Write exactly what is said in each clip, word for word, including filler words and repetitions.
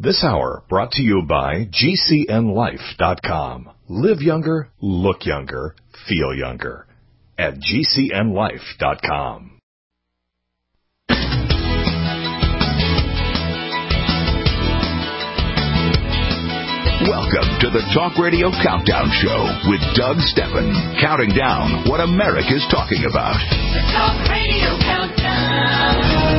This hour brought to you by G C N life dot com. Live younger, look younger, feel younger at G C N life dot com. Welcome to the Talk Radio Countdown Show with Doug Steffen, counting down what America's talking about. The Talk Radio Countdown.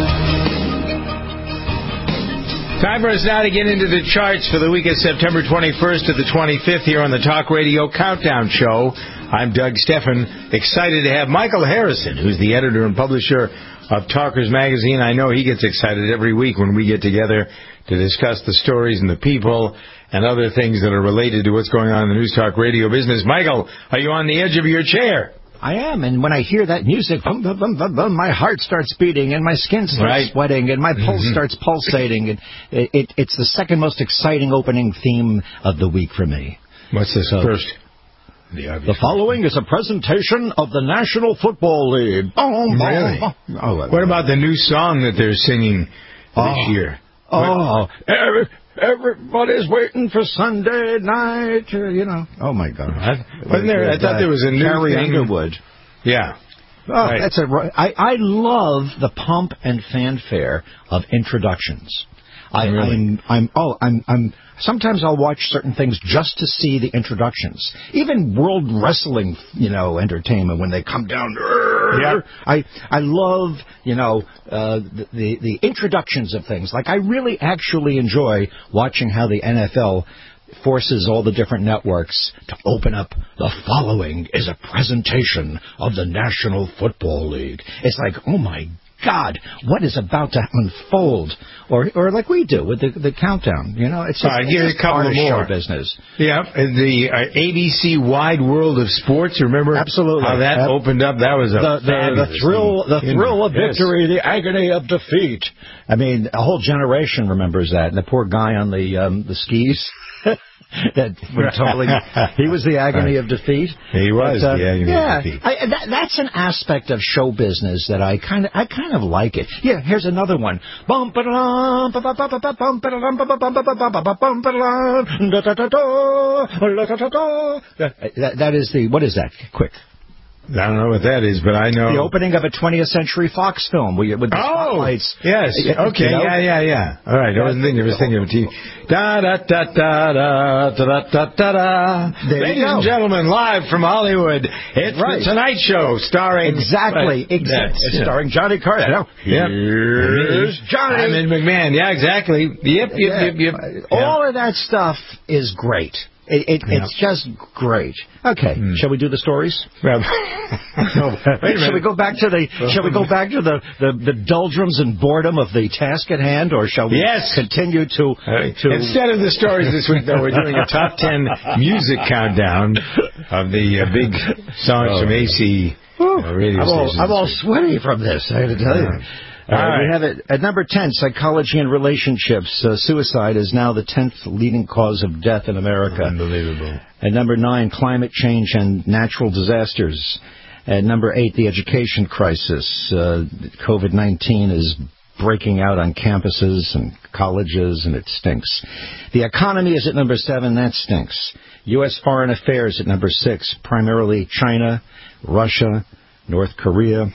Time for us now to get into the charts for the week of September twenty-first to the twenty-fifth here on the Talk Radio Countdown Show. I'm Doug Steffen, excited to have Michael Harrison, who's the editor and publisher of Talkers Magazine. I know he gets excited every week when we get together to discuss the stories and the people and other things that are related to what's going on in the News Talk Radio business. Michael, are you on the edge of your chair? I am, and when I hear that music, bum, bum, bum, bum, bum, my heart starts beating, and my skin starts right. sweating, and my pulse Mm-hmm. starts pulsating. And it, it, it's the second most exciting opening theme of the week for me. What's this So, first? The, the following is a presentation of the National Football League. Boom, boom, Really? boom. Oh, What about the new song that they're singing Oh. this year? Oh, every, everybody's waiting for Sunday night. uh, You know. Oh my God! What? Wasn't there? I thought there was a new Carrie thing. Underwood. Yeah. Oh, Right. that's a. I I love the pomp and fanfare of introductions. I, Really? I'm I'm oh I'm I'm. Sometimes I'll watch certain things just to see the introductions. Even World Wrestling, you know, entertainment when they come down. Yeah. I I love you know uh, the, the the introductions of things. Like I really actually enjoy watching how the N F L forces all the different networks to open up. The following is a presentation of the National Football League. It's like, oh my God, what is about to unfold? Or or like we do with the the countdown. You know, it's just, All right, here's it's a couple part of more. show business. Yeah, and the uh, A B C Wide World of Sports. Remember Absolutely. how that Yep. opened up? That was a The, the, the fabulous thrill, thing. the thrill of Yes. victory, the agony of defeat. I mean, a whole generation remembers that. And the poor guy on the um, the skis. That when tumbling, he was the agony Right. of defeat. He was But, uh, the agony yeah, of defeat. I, that, that's an aspect of show business that I kind of, I kind of like it. Yeah, here's another one. Bum ba dum ba ba ba ba ba bum ba dum ba ba bum ba ba ba ba bum ba dum da da da da da da da. That that is the what is that? Quick. I don't know what that is, but I know The opening of a twentieth Century Fox film with, with the Oh, spotlights. yes. You Okay, know? yeah, yeah, yeah. All right, I wasn't thinking, I was thinking of T V. Da da da da da da da da da da. There you Ladies go. and gentlemen, live from Hollywood, it's Right. the Tonight Show, starring Exactly, Right. exactly. Yeah. Starring Johnny Carson. Now, Yep. Here's Johnny. I'm in McMahon. Yeah, exactly. Yep, yep, Yeah. yep, yep. All of that stuff is great. It, it, Yeah. It's just great. Okay, Hmm. shall we do the stories? Well, no, wait a minute. Shall we go back to the? Shall we go back to the, the, the doldrums and boredom of the task at hand, or shall we Yes. continue to All right. to? Instead of the stories this week, though, we're doing a top ten music countdown of the uh, big songs from A C uh, radio I'm all, stations. I'm all sweaty from this. I got to tell you. All All right, right. we have it at number ten, psychology and relationships. Uh, suicide is now the tenth leading cause of death in America. Unbelievable. At number nine, climate change and natural disasters. At number eight, the education crisis. Uh, COVID nineteen is breaking out on campuses and colleges, and it stinks. The economy is at number seven. That stinks. U S foreign affairs at number six, primarily China, Russia, North Korea,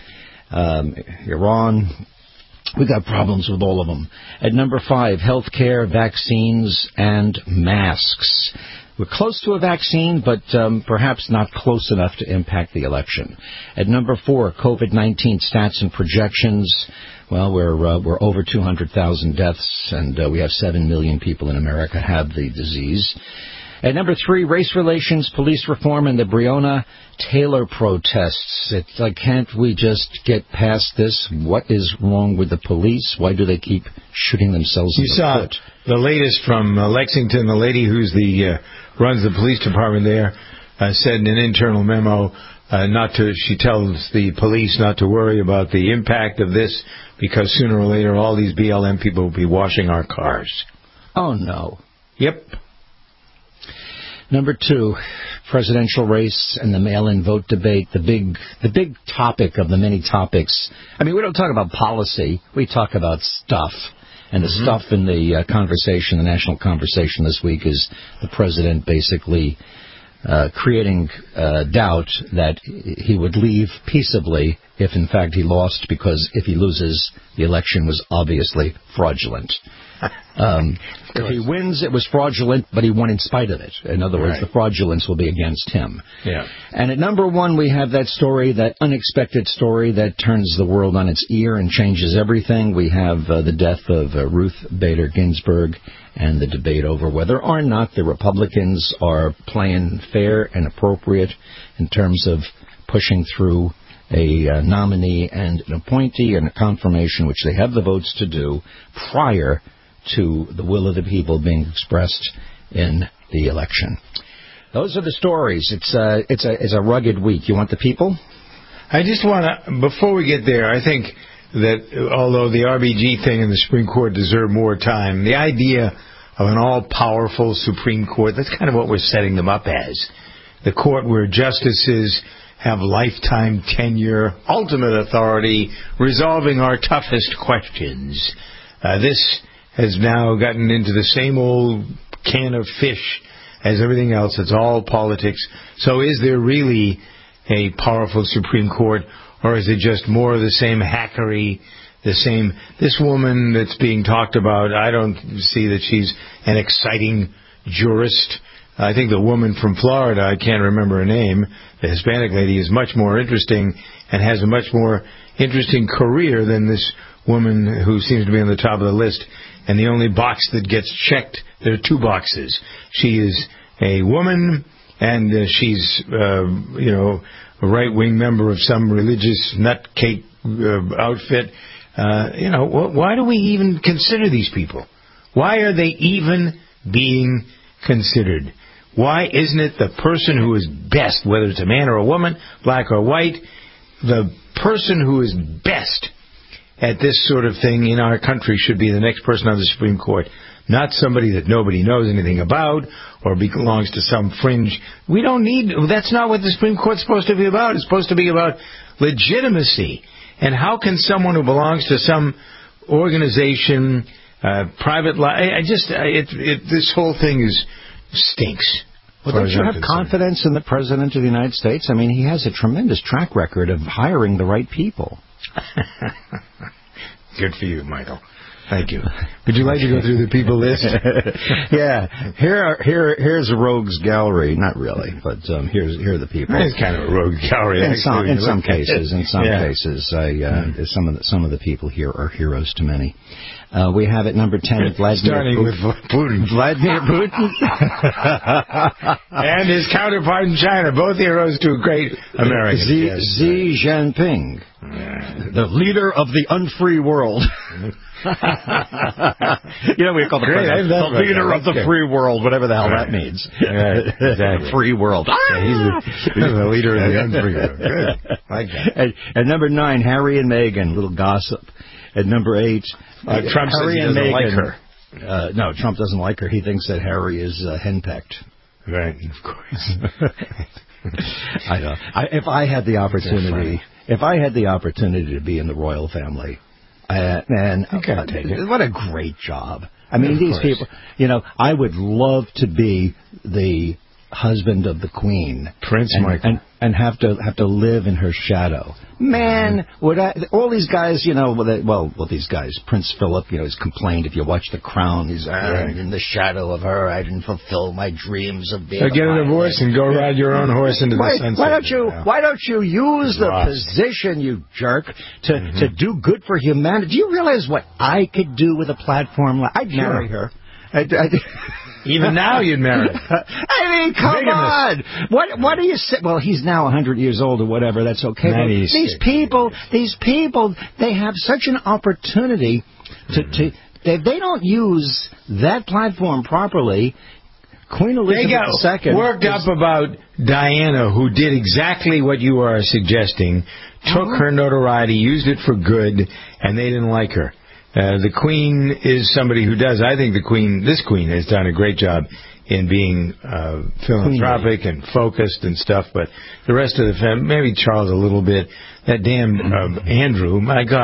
um, Iran. We got problems with all of them. At number five, healthcare, vaccines, and masks. We're close to a vaccine, but um, perhaps not close enough to impact the election. At number four, COVID nineteen stats and projections. Well, we're uh, we're over two hundred thousand deaths, and uh, we have seven million people in America have the disease. At number three, race relations, police reform, and the Breonna Taylor protests. It's like, can't we just get past this? What is wrong with the police? Why do they keep shooting themselves You in the saw foot? the latest from uh, Lexington. The lady who's the uh, runs the police department there uh, said in an internal memo uh, not to. She tells the police not to worry about the impact of this because sooner or later all these B L M people will be washing our cars. Oh, no. Yep. Number two, presidential race and the mail-in vote debate, the big the big topic of the many topics. I mean, we don't talk about policy. We talk about stuff. And the mm-hmm. stuff in the uh, conversation, the national conversation this week, is the president basically uh, creating uh, doubt that he would leave peaceably if, in fact, he lost, because if he loses, the election was obviously fraudulent. Um, if he wins, it was fraudulent, but he won in spite of it. In other words, right. the fraudulence will be against him. Yeah. And at number one, we have that story, that unexpected story that turns the world on its ear and changes everything. We have uh, the death of uh, Ruth Bader Ginsburg and the debate over whether or not the Republicans are playing fair and appropriate in terms of pushing through a uh, nominee and an appointee and a confirmation, which they have the votes to do, prior to the will of the people being expressed in the election. Those are the stories. It's a, it's a, it's a rugged week. You want the people? I just want to, before we get there, I think that although the R B G thing in the Supreme Court deserve more time, the idea of an all-powerful Supreme Court, that's kind of what we're setting them up as. The court where justices have lifetime tenure, ultimate authority, resolving our toughest questions. Uh, this has now gotten into the same old can of fish as everything else. It's all politics. So is there really a powerful Supreme Court, or is it just more of the same hackery, the same... This woman that's being talked about, I don't see that she's an exciting jurist. I think the woman from Florida, I can't remember her name, the Hispanic lady, is much more interesting and has a much more interesting career than this woman who seems to be on the top of the list. And the only box that gets checked, there are two boxes. She is a woman, and uh, she's, uh, you know, a right-wing member of some religious nutcake uh, outfit. Uh, you know, wh- why do we even consider these people? Why are they even being considered? Why isn't it the person who is best, whether it's a man or a woman, black or white, the person who is best at this sort of thing in our country should be the next person on the Supreme Court, not somebody that nobody knows anything about or belongs to some fringe. We don't need... That's not what the Supreme Court's supposed to be about. It's supposed to be about legitimacy. And how can someone who belongs to some organization, uh, private life... I just... It, it, this whole thing is stinks. Well, don't you have confidence in the President of the United States? I mean, he has a tremendous track record of hiring the right people. Good for you, Michael. Thank you. Would you like to go through the people list? Yeah. Here, are, here, here's a rogues gallery. Not really, but um, here's here are the people. It's kind of a rogue gallery. In some, in some cases, in some yeah. cases, I, uh, mm. some of the some of the people here are heroes to many. Uh, we have at number ten Vladimir Starting Putin. with Putin. Vladimir Putin. And his counterpart in China, both heroes to a great American. Xi, yes. Xi Jinping, yeah. the leader of the unfree world. You know, we call the, Great, the leader of the good. free world, whatever the hell right. that means. Right. Exactly. Free world. Yeah, he's, the, he's the leader of the unfree world. Good. Like that. At, at number nine, Harry and Meghan, little gossip. At number eight, uh, Trump Harry says he doesn't and like Meghan. her. Uh, no, Trump doesn't like her. He thinks that Harry is uh, henpecked. Right, of course. I know. I, if I had the opportunity, if I had the opportunity to be in the royal family, uh, man, I can't take it. What a great job! I mean, yeah, these course. people. You know, I would love to be the husband of the Queen, Prince and, Michael, and, and have to have to live in her shadow. Man, would I? All these guys, you know, well, well, these guys. Prince Philip, you know, has complained. If you watch The Crown, he's ah, right. in the shadow of her. I didn't fulfill my dreams of being. So get a divorce and go ride your own horse into why, the sunset. Why don't you? Why don't you use the Lost. position, you jerk, to mm-hmm. to do good for humanity? Do you realize what I could do with a platform? Like, I'd sure. marry her. I'd, I'd, Even now, you'd marry him. I mean, come Bigamous. on. What What do you say? Well, he's now one hundred years old or whatever. That's okay. But these people, these people, they have such an opportunity to. Mm-hmm. to they, they don't use that platform properly. Queen Elizabeth they got the Second worked is, up about Diana, who did exactly what you are suggesting, took uh-huh. her notoriety, used it for good, and they didn't like her. Uh, the Queen is somebody who does. I think the Queen, this Queen, has done a great job in being uh, philanthropic and focused and stuff. But the rest of the family, maybe Charles a little bit. That damn uh, Andrew, my God,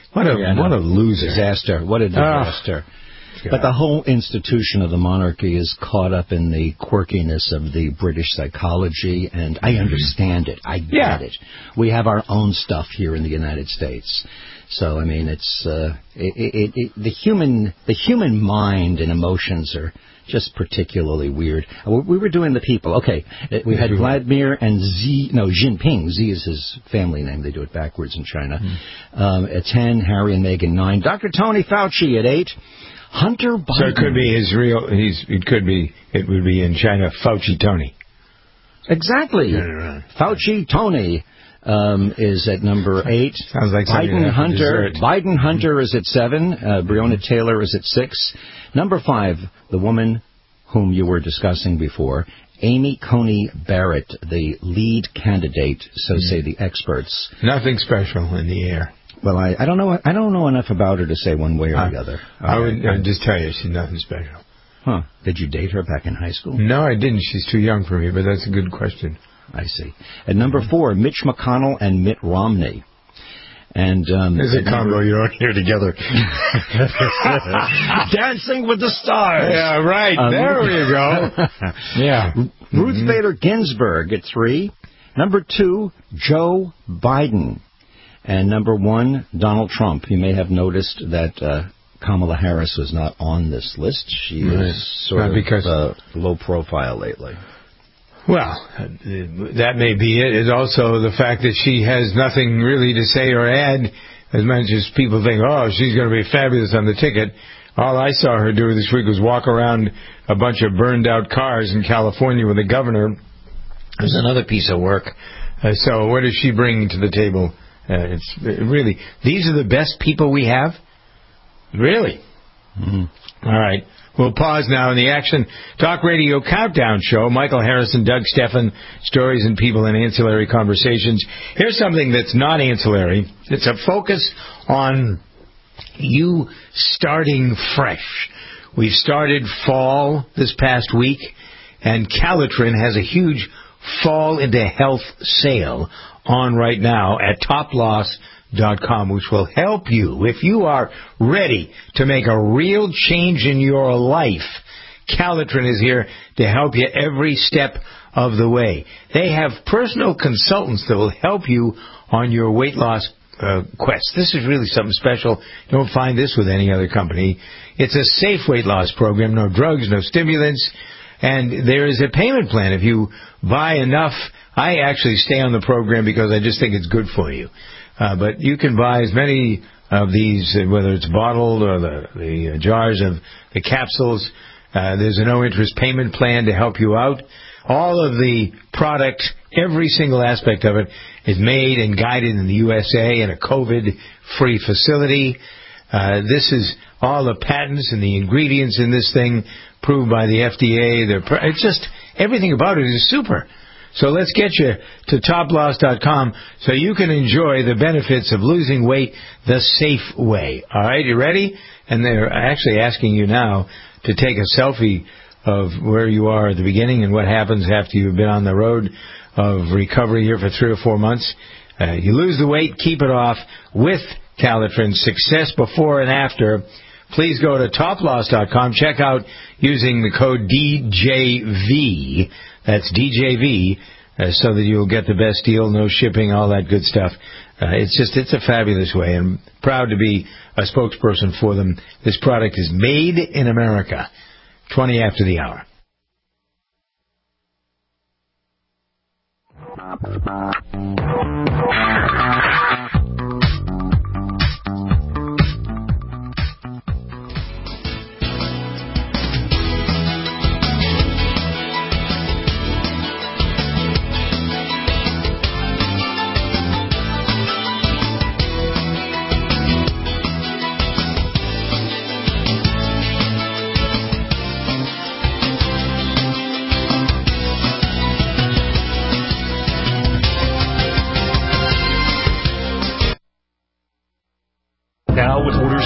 What a Yeah, no. what a loser. Disaster. What a disaster. Oh. But the whole institution of the monarchy is caught up in the quirkiness of the British psychology, and I understand it. I get Yeah. it. We have our own stuff here in the United States. So, I mean, it's uh, it, it, it, the human the human mind and emotions are just particularly weird. We were doing the people. Okay, we had Vladimir and Xi, no, Jinping. Xi is his family name. They do it backwards in China. Mm. Um, at ten, Harry and Meghan, nine. Doctor Tony Fauci at eight. Hunter Biden. So it could be his real. He's. It could be. It would be in China. Fauci Tony. Exactly. Right. Fauci Tony um, is at number eight. Sounds like Biden Hunter. Dessert. Biden Hunter is at seven. Uh, Breonna Taylor is at six. Number five, the woman whom you were discussing before, Amy Coney Barrett, the lead candidate. So mm. say the experts. Nothing special in the air. Well, I, I don't know. I don't know enough about her to say one way or I, the other. I would I'd just tell you she's nothing special. Huh? Did you date her back in high school? No, I didn't. She's too young for me. But that's a good question. I see. At number four, Mitch McConnell and Mitt Romney. And um, there's a combo you don't hear together. Dancing with the Stars. Yeah, right. Um, there we go. Yeah. Ruth mm-hmm. Bader Ginsburg at three. Number two, Joe Biden. And number one, Donald Trump. You may have noticed that uh, Kamala Harris was not on this list. She right. is sort not of because uh, low profile lately. Well, that may be it. It's also the fact that she has nothing really to say or add, as much as people think, oh, she's going to be fabulous on the ticket. All I saw her do this week was walk around a bunch of burned-out cars in California with the governor. There's another piece of work. Uh, so what is she bringing to the table? Uh, it's it really, these are the best people we have? Really? Mm-hmm. All right. We'll pause now in the Action Talk Radio Countdown Show. Michael Harrison, Doug Steffen, stories and people and ancillary conversations. Here's something that's not ancillary. It's a focus on you starting fresh. We've started fall this past week, and Calitrin has a huge fall into health sale on right now at top loss dot com, which will help you if you are ready to make a real change in your life. Calitrin is here to help you every step of the way. They have personal consultants that will help you on your weight loss uh, quest. This is really something special. You don't find this with any other company. It's a safe weight loss program, no drugs, no stimulants, and there is a payment plan. If you buy enough, I actually stay on the program because I just think it's good for you. Uh, but you can buy as many of these, uh, whether it's bottled or the, the uh, jars of the capsules. Uh, there's a no-interest payment plan to help you out. All of the product, every single aspect of it, is made and guided in the U S A in a COVID-free facility. Uh, this is all the patents and the ingredients in this thing approved by the F D A. They're, it's just, everything about it is super. So let's get you to top loss dot com so you can enjoy the benefits of losing weight the safe way. All right, you ready? And they're actually asking you now to take a selfie of where you are at the beginning and what happens after you've been on the road of recovery here for three or four months. Uh, you lose the weight, keep it off with Calitrin. Success before and after. Please go to top loss dot com. Check out using the code D J V. That's D J V, uh, so that you'll get the best deal, no shipping, all that good stuff. Uh, it's just, it's a fabulous way. I'm proud to be a spokesperson for them. This product is made in America. twenty after the hour.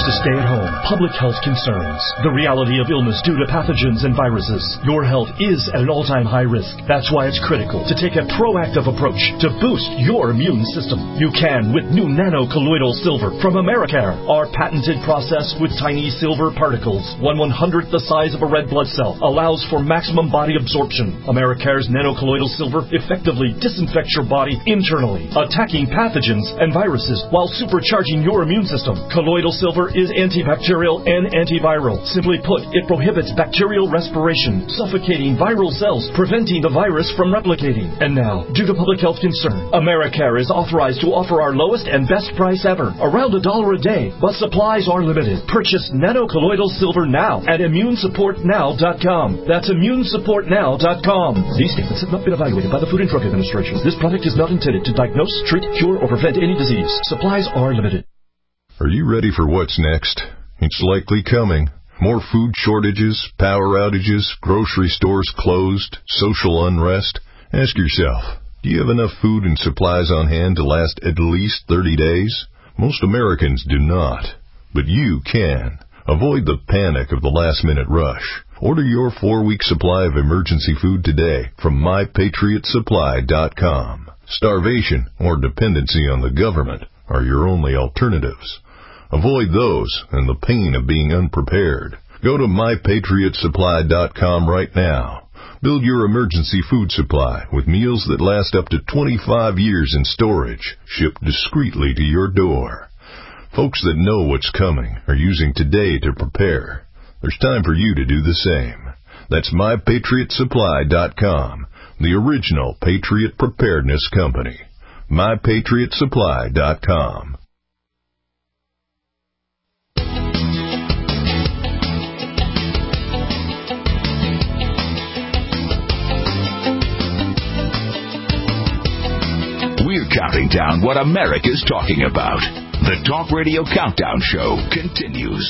to stay at home, public health concerns, the reality of illness due to pathogens and viruses. Your health is at an all-time high risk. That's why it's critical to take a proactive approach to boost your immune system. You can with new nano-colloidal silver from Americare. Our patented process with tiny silver particles, one one-hundredth the size of a red blood cell, allows for maximum body absorption. Americare's nano-colloidal silver effectively disinfects your body internally, attacking pathogens and viruses while supercharging your immune system. Colloidal silver is antibacterial and antiviral. Simply put, it prohibits bacterial respiration, suffocating viral cells, preventing the virus from replicating. And now, due to public health concern, Americare is authorized to offer our lowest and best price ever, around a dollar a day, but supplies are limited. Purchase nano-colloidal silver now at immune support now dot com. That's immune support now dot com. These statements have not been evaluated by the Food and Drug Administration. This product is not intended to diagnose, treat, cure, or prevent any disease. Supplies are limited. Are you ready for what's next? It's likely coming. More food shortages, power outages, grocery stores closed, social unrest. Ask yourself, do you have enough food and supplies on hand to last at least thirty days? Most Americans do not, but you can. Avoid the panic of the last-minute rush. Order your four-week supply of emergency food today from my patriot supply dot com. Starvation or dependency on the government are your only alternatives. Avoid those and the pain of being unprepared. Go to my patriot supply dot com right now. Build your emergency food supply with meals that last up to twenty-five years in storage, shipped discreetly to your door. Folks that know what's coming are using today to prepare. There's time for you to do the same. That's my patriot supply dot com, the original Patriot Preparedness Company. my patriot supply dot com. We're counting down what America's talking about. The Talk Radio Countdown Show continues.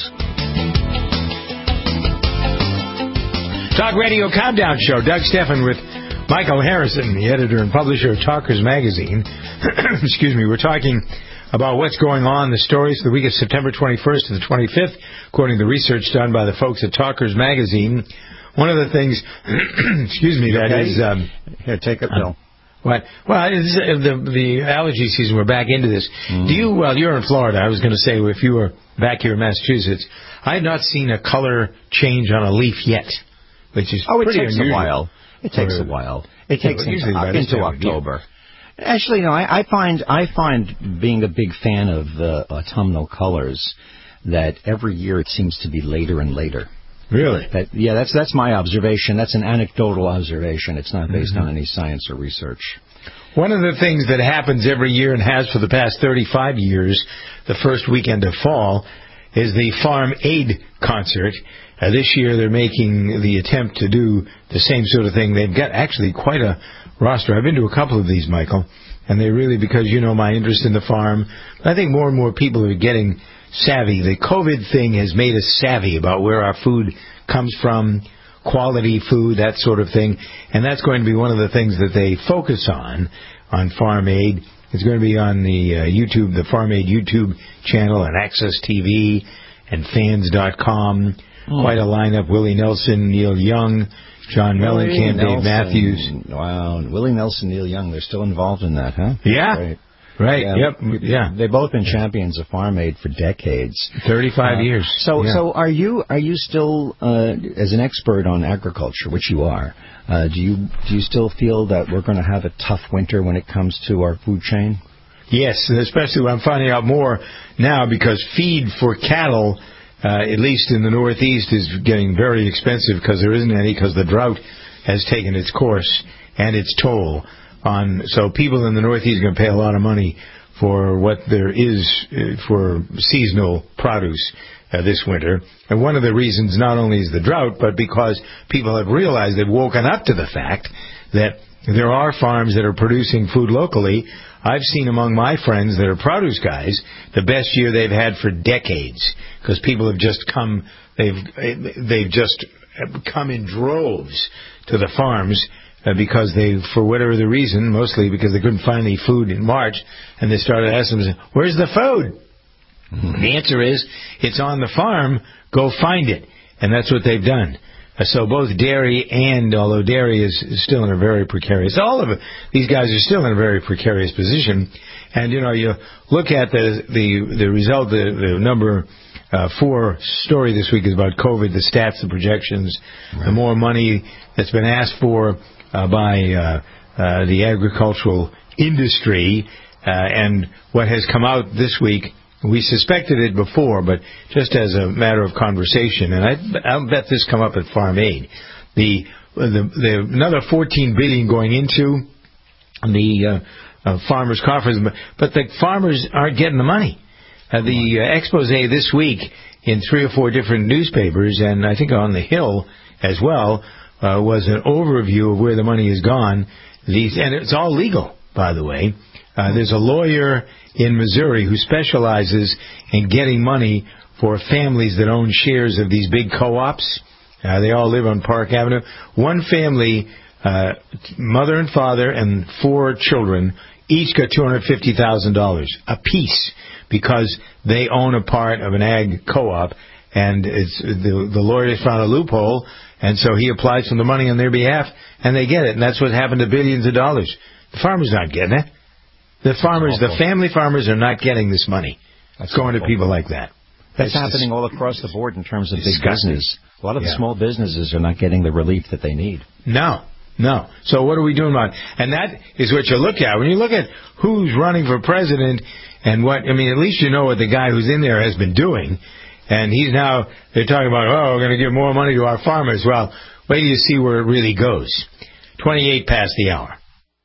Talk Radio Countdown Show. Doug Stephan with Michael Harrison, the editor and publisher of Talkers Magazine. Excuse me. We're talking about what's going on, the stories of the week of September twenty-first to the twenty-fifth, according to the research done by the folks at Talkers Magazine. One of the things, excuse me, that okay? is... Um, Here, take a pill. What? Well, it's, uh, the the allergy season. We're back into this. Mm. Do you? Well, you're in Florida. I was going to say if you were back here in Massachusetts, I have not seen a color change on a leaf yet, which is oh, it pretty takes unusual. a while. It takes a while. It takes yeah, into, uh, into October. Actually, no. I, I find I find being a big fan of the autumnal colors that every year it seems to be later and later. Really? That, yeah, that's that's my observation. That's an anecdotal observation. It's not based mm-hmm. on any science or research. One of the things that happens every year and has for the past thirty-five years, the first weekend of fall, is the Farm Aid concert. Uh, this year they're making the attempt to do the same sort of thing. They've got actually quite a roster. I've been to a couple of these, Michael, and they really, because you know my interest in the farm, I think more and more people are getting savvy. The COVID thing has made us savvy about where our food comes from, quality food, that sort of thing. And that's going to be one of the things that they focus on, on Farm Aid. It's going to be on the uh, YouTube, the Farm Aid YouTube channel, and Access T V, and fans dot com. Oh. Quite a lineup. Willie Nelson, Neil Young, John Mellencamp, Dave Matthews. Wow. Willie Nelson, Neil Young, they're still involved in that, huh? Yeah. Right. Right. Yeah. Yep. Yeah. They've both been champions of Farm Aid for decades. Thirty-five uh, years. So, yeah. so are you? Are you still, uh, as an expert on agriculture, which you are? Uh, do you do you still feel that we're going to have a tough winter when it comes to our food chain? Yes, especially when I'm finding out more now because feed for cattle, uh, at least in the Northeast, is getting very expensive because there isn't any because the drought has taken its course and its toll. On, so people in the Northeast are going to pay a lot of money for what there is uh, for seasonal produce uh, this winter. And one of the reasons not only is the drought, but because people have realized, they've woken up to the fact that there are farms that are producing food locally. I've seen among my friends that are produce guys the best year they've had for decades because people have just come, they've they've just come in droves to the farms. Uh, because they, for whatever the reason, mostly because they couldn't find any food in March, and they started asking them, where's the food? Mm-hmm. The answer is, it's on the farm, go find it. And that's what they've done. Uh, so both dairy and, although dairy is, is still in a very precarious, all of it, these guys are still in a very precarious position. And, you know, you look at the the, the result, the, the number uh, four story this week is about COVID, the stats, the projections, right. The more money that's been asked for uh, by uh, uh, the agricultural industry, uh, and what has come out this week. We suspected it before, but just as a matter of conversation, and I, I'll bet this come up at Farm Aid, the the, the another fourteen billion dollars going into the uh, uh, farmers' coffers, but the farmers aren't getting the money. Uh, the uh, expose this week in three or four different newspapers, and I think on the Hill as well, uh, was an overview of where the money has gone. These, and it's all legal, by the way. Uh, there's a lawyer in Missouri who specializes in getting money for families that own shares of these big co-ops. Uh, they all live on Park Avenue. One family, uh, mother and father and four children, each got two hundred fifty thousand dollars apiece because they own a part of an ag co-op, and it's, the, the lawyer found a loophole, and so he applies for the money on their behalf, and they get it. And that's what happened to billions of dollars. The farmer's not getting it. The farmers, the family farmers are not getting this money. That's going awful. To people like that. That's happening all across the board in terms of big business. A lot of the yeah. small businesses are not getting the relief that they need. No, no. So what are we doing about it? And that is what you look at. When you look at who's running for president and what, I mean, at least you know what the guy who's in there has been doing. And he's now, they're talking about, oh, we're going to give more money to our farmers. Well, wait till you see where it really goes. twenty-eight past the hour.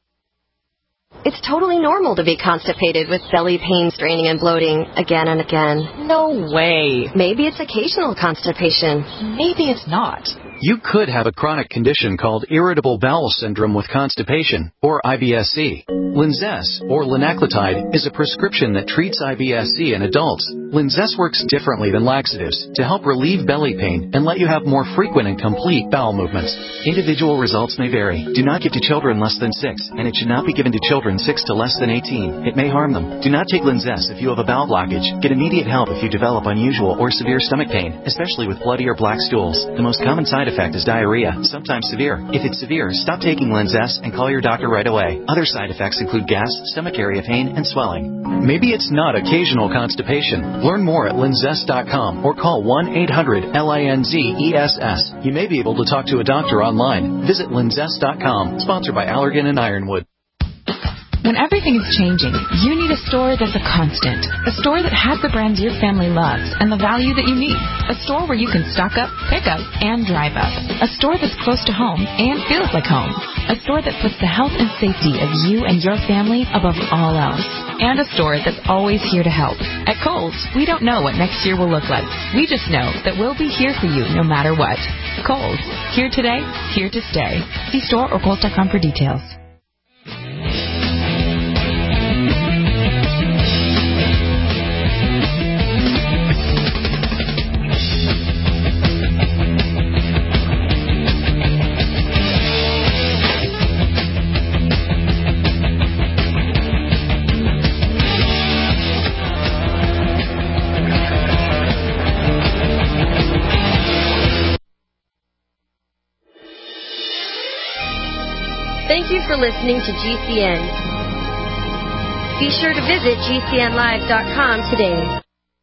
It's totally normal to be constipated with belly pain, straining, and bloating again and again. No way. Maybe it's occasional constipation. Maybe it's not. You could have a chronic condition called irritable bowel syndrome with constipation, or I B S C. Linzess, or linaclotide, is a prescription that treats I B S C in adults. Linzess works differently than laxatives to help relieve belly pain and let you have more frequent and complete bowel movements. Individual results may vary. Do not give to children less than six, and it should not be given to children six to less than eighteen. It may harm them. Do not take Linzess if you have a bowel blockage. Get immediate help if you develop unusual or severe stomach pain, especially with bloody or black stools. The most common side effect is diarrhea, sometimes severe. If it's severe, stop taking Linzess and call your doctor right away. Other side effects include gas, stomach area pain, and swelling. Maybe it's not occasional constipation. Learn more at linzess dot com or call one eight hundred L I N Z E S S. You may be able to talk to a doctor online. Visit linzess dot com, sponsored by Allergan and Ironwood. When everything is changing, you need a store that's a constant. A store that has the brands your family loves and the value that you need. A store where you can stock up, pick up, and drive up. A store that's close to home and feels like home. A store that puts the health and safety of you and your family above all else. And a store that's always here to help. At Kohl's, we don't know what next year will look like. We just know that we'll be here for you no matter what. Kohl's, here today, here to stay. See store or Kohl's dot com for details. Thank you for listening to G C N. Be sure to visit G C N live dot com today.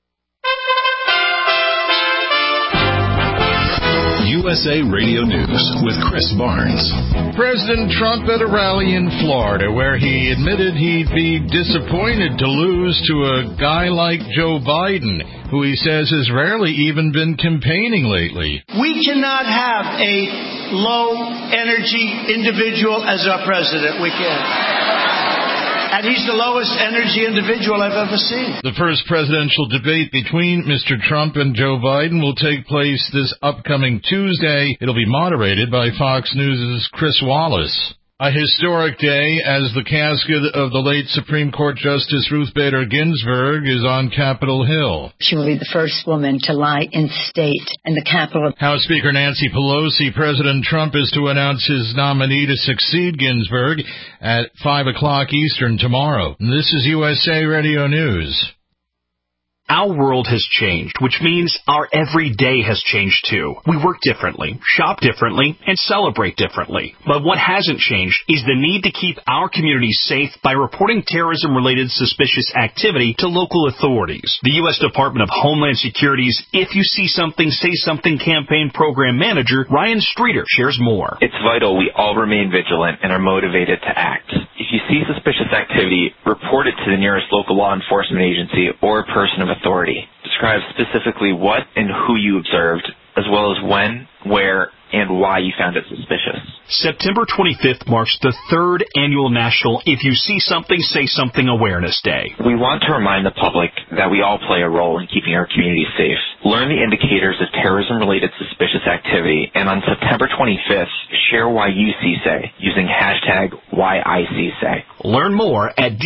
U S A Radio News with Chris Barnes. President Trump at a rally in Florida where he admitted he'd be disappointed to lose to a guy like Joe Biden, who he says has rarely even been campaigning lately. We cannot have a low-energy individual as our president. We can't. And he's the lowest energy individual I've ever seen. The first presidential debate between Mister Trump and Joe Biden will take place this upcoming Tuesday. It'll be moderated by Fox News' Chris Wallace. A historic day as the casket of the late Supreme Court Justice Ruth Bader Ginsburg is on Capitol Hill. She will be the first woman to lie in state in the Capitol. House Speaker Nancy Pelosi, President Trump is to announce his nominee to succeed Ginsburg at five o'clock Eastern tomorrow. This is U S A Radio News. Our world has changed, which means our everyday has changed too. We work differently, shop differently, and celebrate differently. But what hasn't changed is the need to keep our communities safe by reporting terrorism-related suspicious activity to local authorities. The U S Department of Homeland Security's If You See Something, Say Something campaign program manager, Ryan Streeter, shares more. It's vital we all remain vigilant and are motivated to act. If you see suspicious activity, report it to the nearest local law enforcement agency or person of authority. Describe specifically what and who you observed, as well as when, where, and why you found it suspicious. September twenty-fifth marks the third annual National If You See Something, Say Something Awareness Day. We want to remind the public that we all play a role in keeping our community safe. Learn the indicators of terrorism-related suspicious activity, and on September twenty-fifth, share why you see say using hashtag why I see say. Learn more at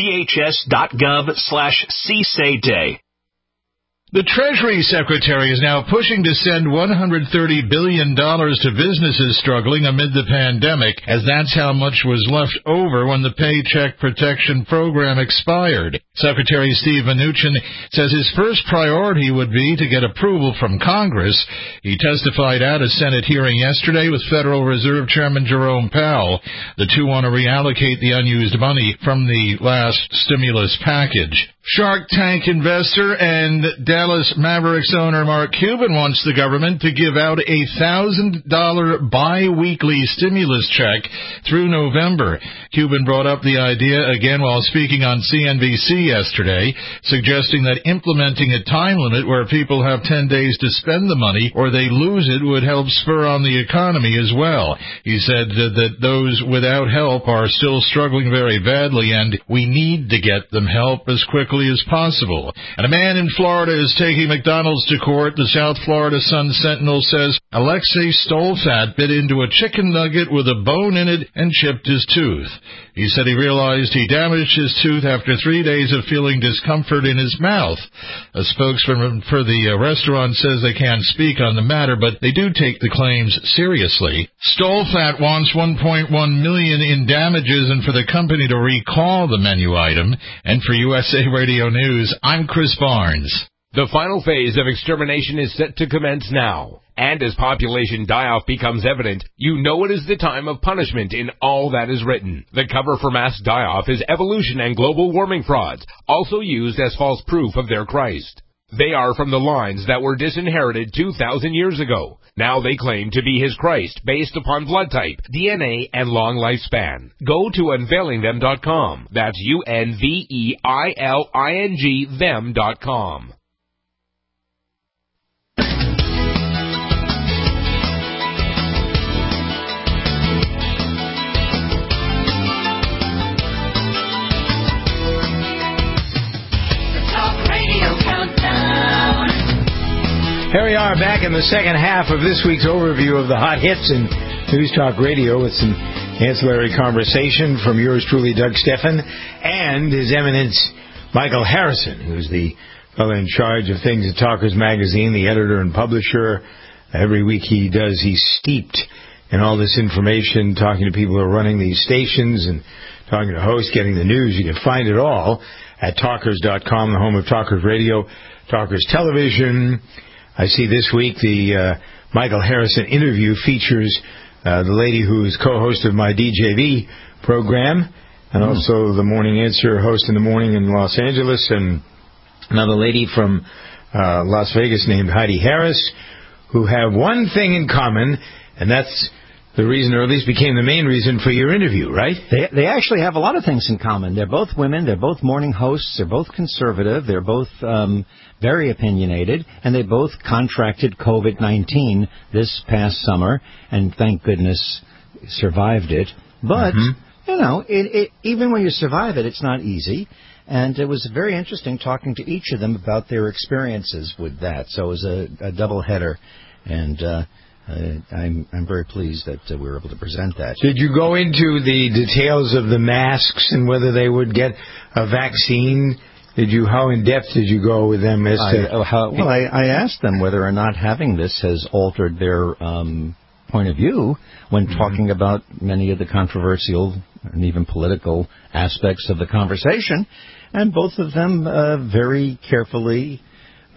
dhs.gov slash csayday. The Treasury Secretary is now pushing to send one hundred thirty billion dollars to businesses struggling amid the pandemic, as that's how much was left over when the Paycheck Protection Program expired. Secretary Steve Mnuchin says his first priority would be to get approval from Congress. He testified at a Senate hearing yesterday with Federal Reserve Chairman Jerome Powell. The two want to reallocate the unused money from the last stimulus package. Shark Tank investor and Dallas Mavericks owner Mark Cuban wants the government to give out a one thousand dollars bi-weekly stimulus check through November. Cuban brought up the idea again while speaking on C N B C yesterday, suggesting that implementing a time limit where people have ten days to spend the money or they lose it would help spur on the economy as well. He said that those without help are still struggling very badly, and we need to get them help as quickly as possible. And a man in Florida is taking McDonald's to court. The South Florida Sun Sentinel says Alexei Stolfat bit into a chicken nugget with a bone in it and chipped his tooth. He said he realized he damaged his tooth after three days of feeling discomfort in his mouth. A spokesman for the restaurant says they can't speak on the matter, but they do take the claims seriously. Stolfat wants one point one million dollars in damages and for the company to recall the menu item. And for U S A Radio News, I'm Chris Barnes. The final phase of extermination is set to commence now. And as population die-off becomes evident, you know it is the time of punishment in all that is written. The cover for mass die-off is evolution and global warming frauds, also used as false proof of their Christ. They are from the lines that were disinherited two thousand years ago. Now they claim to be his Christ based upon blood type, D N A, and long lifespan. Go to unveiling them dot com. That's U N V E I L I N G them dot com. Here we are back in the second half of this week's overview of the hot hits in News Talk Radio with some ancillary conversation from yours truly, Doug Stephan, and His Eminence Michael Harrison, who's the fellow in charge of Things at Talkers Magazine, the editor and publisher. Every week he does, he's steeped in all this information, talking to people who are running these stations and talking to hosts, getting the news. You can find it all at talkers dot com, the home of Talkers Radio, Talkers Television. I see this week the uh, Michael Harrison interview features uh, the lady who is co-host of my D J V program, and mm. also the Morning Answer host in the morning in Los Angeles, and another lady from uh, Las Vegas named Heidi Harris, who have one thing in common, and that's the reason, or at least became the main reason for your interview, right? They they actually have a lot of things in common. They're both women. They're both morning hosts. They're both conservative. They're both um, very opinionated. And they both contracted COVID nineteen this past summer, and thank goodness survived it. But, mm-hmm. you know, it, it, even when you survive it, it's not easy. And it was very interesting talking to each of them about their experiences with that. So it was a, a double header. And uh Uh, I'm I'm very pleased that uh, we were able to present that. Did you go into the details of the masks and whether they would get a vaccine? Did you? How in depth did you go with them as I, to? Oh, how, well, I, I asked them whether or not having this has altered their um, point of view when mm-hmm. talking about many of the controversial and even political aspects of the conversation, and both of them uh, very carefully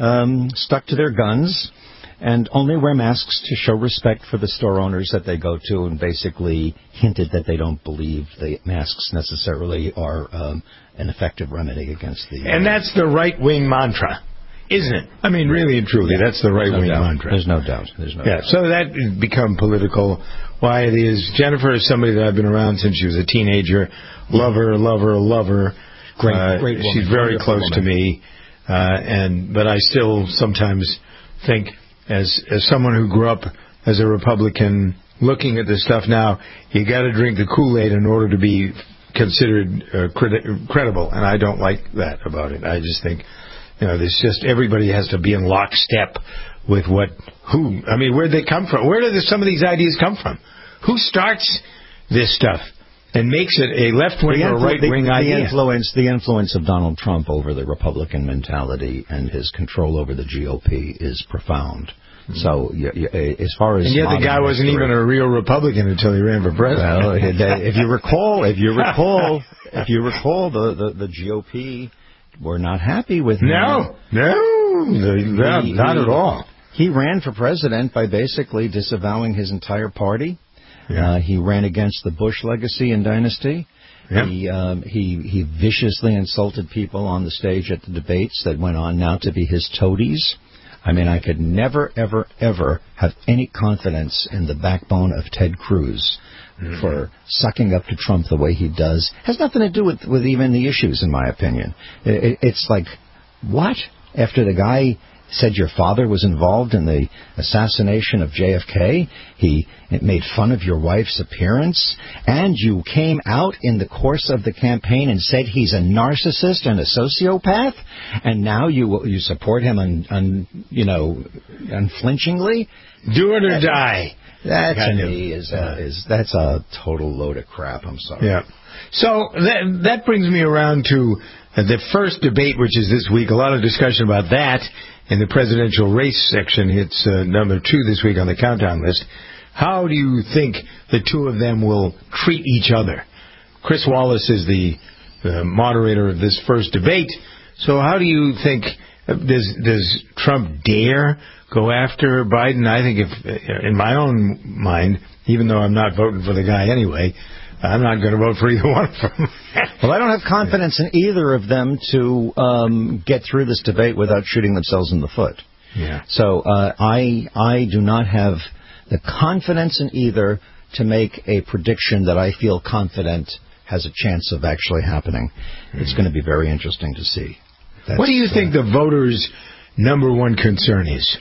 um, stuck to their guns and only wear masks to show respect for the store owners that they go to, and basically hinted that they don't believe the masks necessarily are um, an effective remedy against the... And that's the right-wing mantra, isn't it? I mean, really and truly, yeah. that's the right-wing no mantra. There's no doubt. There's no yeah, doubt. So that has become political. Why it is. Jennifer is somebody that I've been around since she was a teenager. Love her, love her, love her. Great, uh, great woman. She's very close woman. to me. Uh, and But I still sometimes think... As as someone who grew up as a Republican, looking at this stuff now, you got to drink the Kool-Aid in order to be considered uh, credi- credible, and I don't like that about it. I just think, you know, there's just everybody has to be in lockstep with what who. I mean, where they come from? Where do the, some of these ideas come from? Who starts this stuff and makes it a left-wing or right-wing the, idea? The influence, the influence of Donald Trump over the Republican mentality and his control over the G O P is profound. Mm-hmm. So, you, you, as far as and yet the guy wasn't history, even a real Republican until he ran for president. Well, if you recall, if you recall, if you recall, the, the, the G O P were not happy with him. No, no, no he, not he, at all. He ran for president by basically disavowing his entire party. Yeah. Uh, he ran against the Bush legacy and dynasty. Yep. He, um, he he viciously insulted people on the stage at the debates that went on now to be his toadies. I mean, I could never, ever, ever have any confidence in the backbone of Ted Cruz mm-hmm. for sucking up to Trump the way he does. Has nothing to do with, with even the issues, in my opinion. It, it's like, what? After the guy said your father was involved in the assassination of J F K, he made fun of your wife's appearance, and you came out in the course of the campaign and said he's a narcissist and a sociopath, and now you you support him un, un, you know, unflinchingly? Do it or that, die. That to me is, uh, is that's a total load of crap. I'm sorry. Yeah. So that that brings me around to uh, the first debate, which is this week. A lot of discussion about that in the presidential race section. It's uh, number two this week on the countdown list. How do you think the two of them will treat each other? Chris Wallace is the uh, moderator of this first debate. So how do you think, uh, does does Trump dare go after Biden? I think if, in my own mind, even though I'm not voting for the guy anyway, I'm not going to vote for either one of them. Well, I don't have confidence in either of them to um, get through this debate without shooting themselves in the foot. Yeah. So uh, I I do not have the confidence in either to make a prediction that I feel confident has a chance of actually happening. Mm-hmm. It's going to be very interesting to see. That's, what do you uh, think the voters' number one concern is?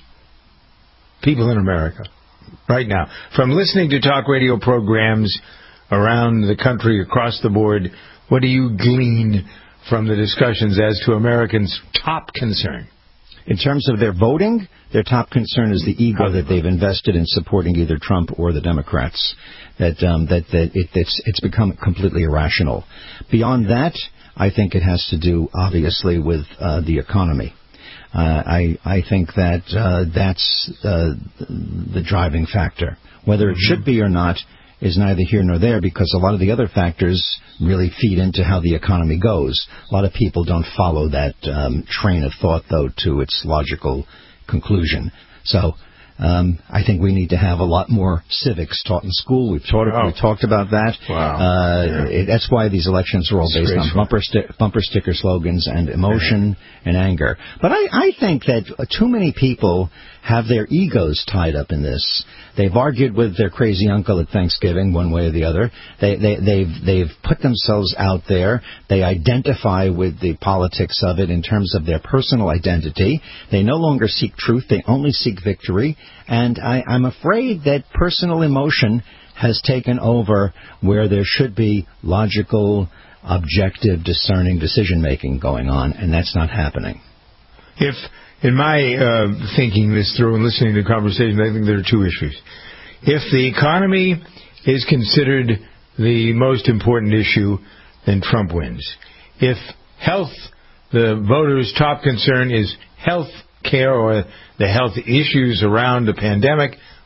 People in America, right now. From listening to talk radio programs around the country, across the board, what do you glean from the discussions as to Americans' top concern? In terms of their voting, their top concern is the ego that they've invested in supporting either Trump or the Democrats. That um, that, that it, it's it's become completely irrational. Beyond that, I think it has to do, obviously, with uh, the economy. Uh, I I think that uh, that's uh, the driving factor. Whether it should be or not is neither here nor there, because a lot of the other factors really feed into how the economy goes. A lot of people don't follow that um, train of thought, though, to its logical conclusion. So um, I think we need to have a lot more civics taught in school. We've taught oh. we've talked about that. Wow. Uh, yeah. it, that's why these elections are all based on bumper, sti- bumper sticker slogans and emotion yeah. and anger. But I, I think that too many people have their egos tied up in this. They've argued with their crazy uncle at Thanksgiving, one way or the other. They, they, they've, they've put themselves out there. They identify with the politics of it in terms of their personal identity. They no longer seek truth. They only seek victory. And I, I'm afraid that personal emotion has taken over where there should be logical, objective, discerning decision-making going on, and that's not happening. If... In my uh, thinking this through and listening to the conversation, I think there are two issues. If the economy is considered the most important issue, then Trump wins. If health, the voters' top concern is health care or the health issues around the pandemic,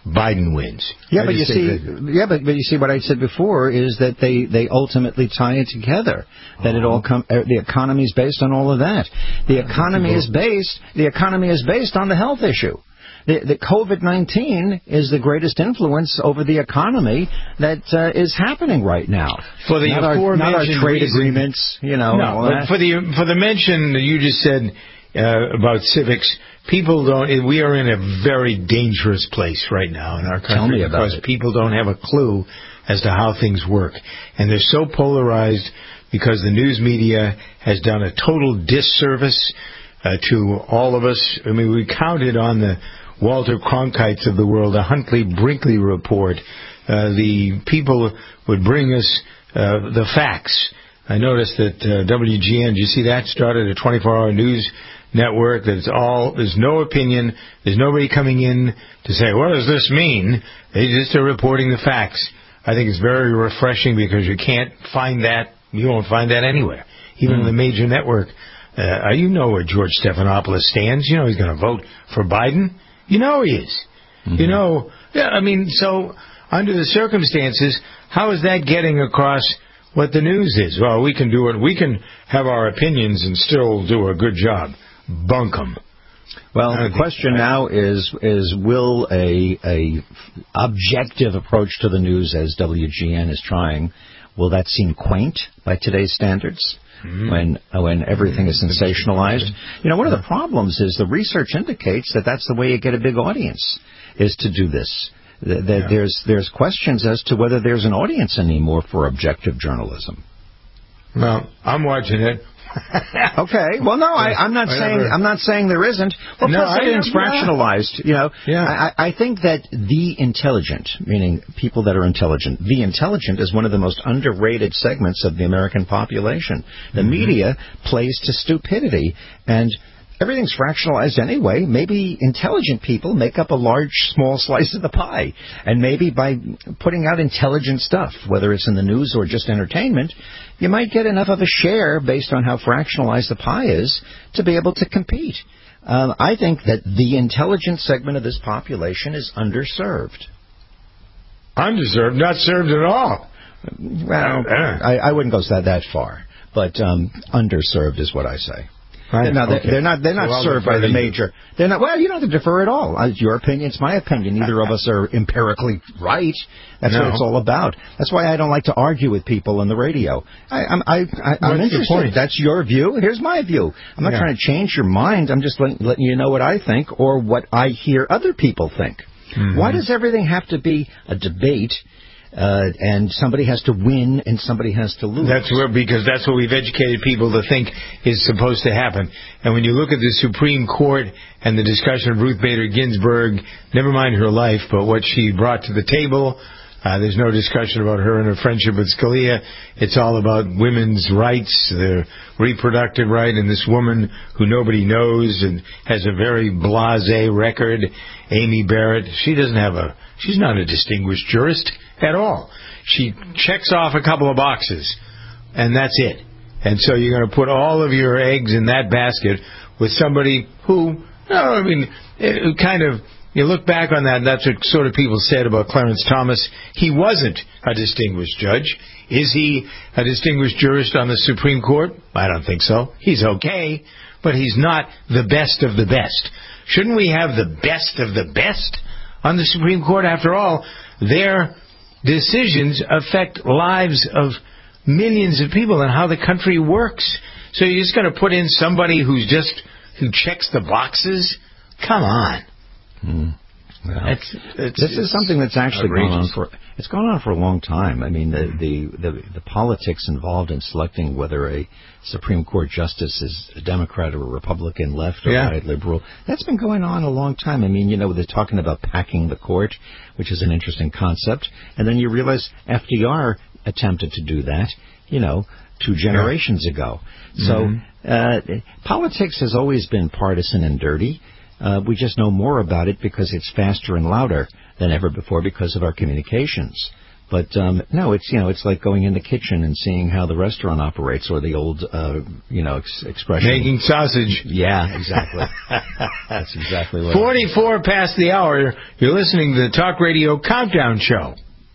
Biden wins. Yeah, I but you just see, think that- yeah, but, but you see what I said before is that they, they ultimately tie it together. That it all come, uh, the economy is based on all of that. The economy is based, the economy is based on the health issue. The, the COVID nineteen is the greatest influence over the economy that uh, is happening right now. For the not our, not our aforementioned trade reason- agreements, you know. No, all but that. for the for the mention that you just said uh, about civics, people don't. We are in a very dangerous place right now in our country Tell me about because it. people don't have a clue as to how things work, and they're so polarized because the news media has done a total disservice uh, to all of us. I mean, we counted on the Walter Cronkites of the world, the Huntley Brinkley report. Uh, the people would bring us uh, the facts. I noticed that uh, W G N, did you see that? Started a twenty-four hour news network that's all, there's no opinion, there's nobody coming in to say, what does this mean? They just are reporting the facts. I think it's very refreshing because you can't find that, you won't find that anywhere. Even in the major network. Uh, you know where George Stephanopoulos stands. You know he's going to vote for Biden. You know he is. Mm-hmm. You know, yeah, I mean, so under the circumstances, how is that getting across what the news is? Well, we can do it. We can have our opinions and still do a good job. Bunk 'em. Well, the question now is is will a a objective approach to the news as W G N is trying, will that seem quaint by today's standards? Mm-hmm. When when everything is sensationalized, you know, one of the problems is the research indicates that that's the way you get a big audience, is to do this. That yeah. There's there's questions as to whether there's an audience anymore for objective journalism. Well, I'm watching it. Okay. Well, no, I, I'm not Whatever. saying I'm not saying there isn't. Well, no, plus everything's yeah. fractionalized. You know, yeah. I, I think that the intelligent, meaning people that are intelligent, the intelligent is one of the most underrated segments of the American population. The mm-hmm. media plays to stupidity, and everything's fractionalized anyway. Maybe intelligent people make up a large, small slice of the pie. And maybe by putting out intelligent stuff, whether it's in the news or just entertainment, you might get enough of a share based on how fractionalized the pie is to be able to compete. Um, I think that the intelligent segment of this population is underserved. Underserved? Not served at all. Well, I, I wouldn't go that, that far. But um, underserved is what I say. Right. No, they're, okay. they're not. They're not so served by the major. They're not. Well, you don't have to defer at all. It's your opinion. It's my opinion. Neither of us are empirically right. That's no. what it's all about. That's why I don't like to argue with people on the radio. I, I'm, I, I, I'm interested. That's your view. Here's my view. I'm not yeah. trying to change your mind. I'm just letting, letting you know what I think or what I hear other people think. Mm-hmm. Why does everything have to be a debate? Uh, and somebody has to win and somebody has to lose. That's where, because that's what we've educated people to think is supposed to happen. And when you look at the Supreme Court and the discussion of Ruth Bader Ginsburg, never mind her life, but what she brought to the table, uh, there's no discussion about her and her friendship with Scalia. It's all about women's rights, their reproductive right, and this woman who nobody knows and has a very blasé record, Amy Barrett. She doesn't have a, she's not a distinguished jurist at all. She checks off a couple of boxes, and that's it. And so you're going to put all of your eggs in that basket with somebody who, no, I mean, it kind of, you look back on that, and that's what sort of people said about Clarence Thomas. He wasn't a distinguished judge. Is he a distinguished jurist on the Supreme Court? I don't think so. He's okay, but he's not the best of the best. Shouldn't we have the best of the best on the Supreme Court? After all, their decisions affect lives of millions of people and how the country works. So you're just going to put in somebody who's just, who checks the boxes? Come on. Hmm. Well, it's, it's, this is something that's actually outrageous. gone on for it's gone on for a long time. I mean, the, the the the politics involved in selecting whether a Supreme Court justice is a Democrat or a Republican, left or yeah. right, liberal, that's been going on a long time. I mean, you know, they're talking about packing the court, which is an interesting concept, and then you realize F D R attempted to do that, you know, two generations yeah. ago. So mm-hmm. uh, politics has always been partisan and dirty. Uh, we just know more about it because it's faster and louder than ever before because of our communications. But um, no, it's you know it's like going in the kitchen and seeing how the restaurant operates, or the old uh, you know ex- expression making sausage. Yeah, exactly. That's exactly what. Forty-four past the hour. You're listening to the Talk Radio Countdown Show.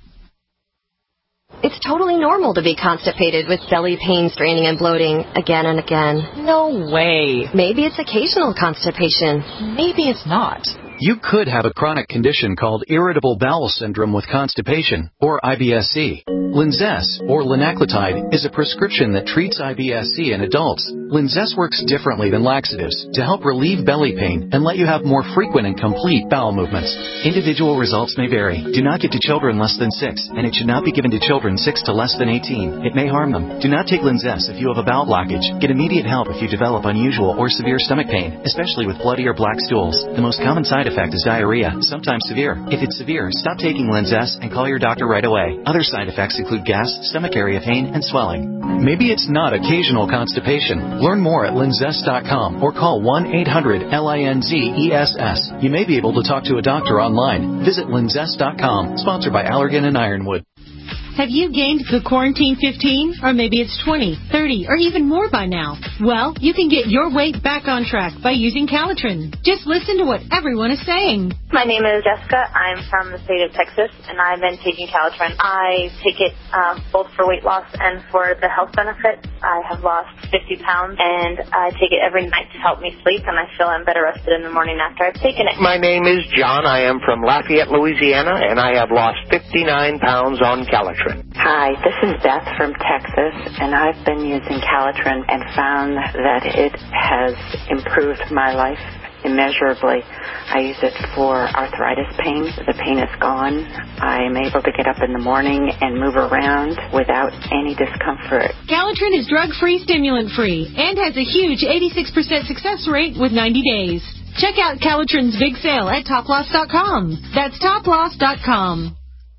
It's totally normal to be constipated with belly pain, straining, and bloating again and again. No way. Maybe it's occasional constipation. Maybe it's not. You could have a chronic condition called irritable bowel syndrome with constipation, or I B S C. Linzess, or linaclotide, is a prescription that treats I B S C in adults. Linzess works differently than laxatives to help relieve belly pain and let you have more frequent and complete bowel movements. Individual results may vary. Do not give to children less than six, and it should not be given to children six to less than eighteen. It may harm them. Do not take Linzess if you have a bowel blockage. Get immediate help if you develop unusual or severe stomach pain, especially with bloody or black stools. The most common side effect is diarrhea, sometimes severe. If it's severe, stop taking Linzess and call your doctor right away. Other side effects include gas, stomach area pain, and swelling. Maybe it's not occasional constipation. Learn more at linzess dot com or call one eight hundred L I N Z E S S. You may be able to talk to a doctor online. Visit linzess dot com. Sponsored by Allergan and Ironwood. Have you gained the quarantine fifteen? Or maybe it's twenty, thirty, or even more by now? Well, you can get your weight back on track by using Calitrin. Just listen to what everyone is saying. My name is Jessica. I'm from the state of Texas, and I've been taking Calitrin. I take it uh, both for weight loss and for the health benefits. I have lost fifty pounds, and I take it every night to help me sleep, and I feel I'm better rested in the morning after I've taken it. My name is John. I am from Lafayette, Louisiana, and I have lost fifty-nine pounds on Calitrin. Hi, this is Beth from Texas, and I've been using Calitrin and found that it has improved my life immeasurably. I use it for arthritis pain. The pain is gone. I am able to get up in the morning and move around without any discomfort. Calitrin is drug-free, stimulant-free, and has a huge eighty-six percent success rate with ninety days. Check out Calitrin's big sale at top loss dot com. That's top loss dot com.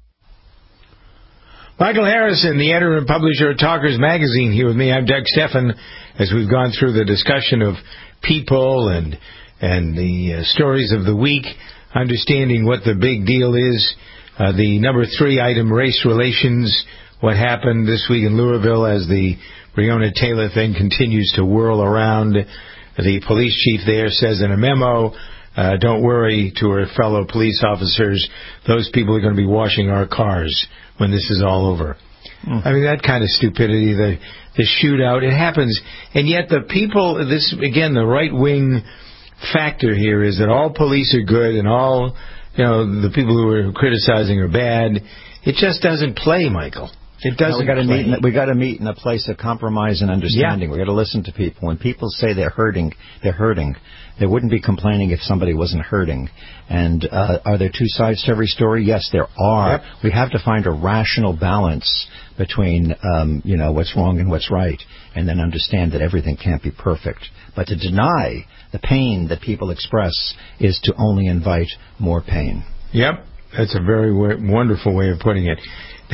Michael Harrison, the editor and publisher of Talkers Magazine, here with me. I'm Doug Stephan, as we've gone through the discussion of people and and the uh, stories of the week, understanding what the big deal is. Uh, the number three item, race relations, what happened this week in Louisville as the Breonna Taylor thing continues to whirl around. The police chief there says in a memo, uh, don't worry to her fellow police officers, those people are going to be washing our cars when this is all over. Mm. I mean, that kind of stupidity, the the shootout, it happens. And yet the people, this, again, the right-wing factor here is that all police are good and all, you know, the people who are criticizing are bad. It just doesn't play, Michael. It doesn't. No, we got to play. meet. We got to meet in a place of compromise and understanding. Yeah. We got to listen to people. When people say they're hurting, they're hurting. They wouldn't be complaining if somebody wasn't hurting. And uh, are there two sides to every story? Yes, there are. Yep. We have to find a rational balance between, um, you know, what's wrong and what's right, and then understand that everything can't be perfect. But to deny the pain that people express is to only invite more pain. Yep, that's a very w- wonderful way of putting it.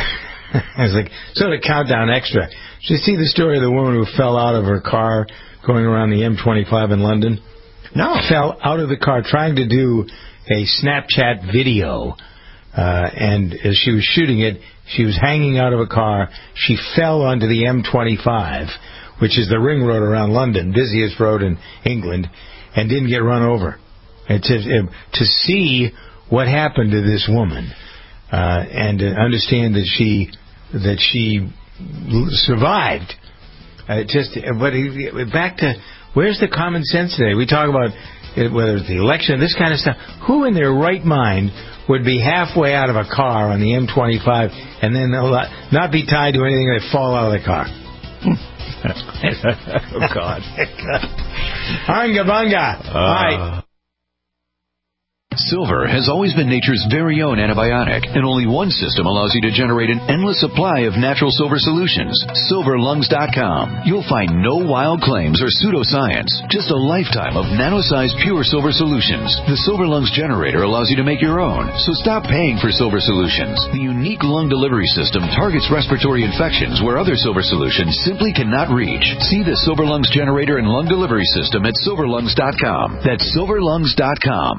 It's like sort of countdown extra. Did you see the story of the woman who fell out of her car going around the M twenty-five in London? No. Fell out of the car trying to do a Snapchat video, uh, and as she was shooting it, she was hanging out of a car. She fell onto the M twenty-five, which is the ring road around London, busiest road in England, and didn't get run over. And to, to see what happened to this woman, uh, and to understand that she that she survived, uh, just but back to where's the common sense today? We talk about it, whether it's the election, this kind of stuff. Who in their right mind would be halfway out of a car on the M twenty-five and then not be tied to anything and fall out of the car? Oh, God. Hunga bunga. Uh. All right. Silver has always been nature's very own antibiotic, and only one system allows you to generate an endless supply of natural silver solutions. silver lungs dot com. You'll find no wild claims or pseudoscience, just a lifetime of nano-sized pure silver solutions. The Silver Lungs generator allows you to make your own, so stop paying for silver solutions. The unique lung delivery system targets respiratory infections where other silver solutions simply cannot reach. See the Silver Lungs generator and lung delivery system at silver lungs dot com. That's silver lungs dot com.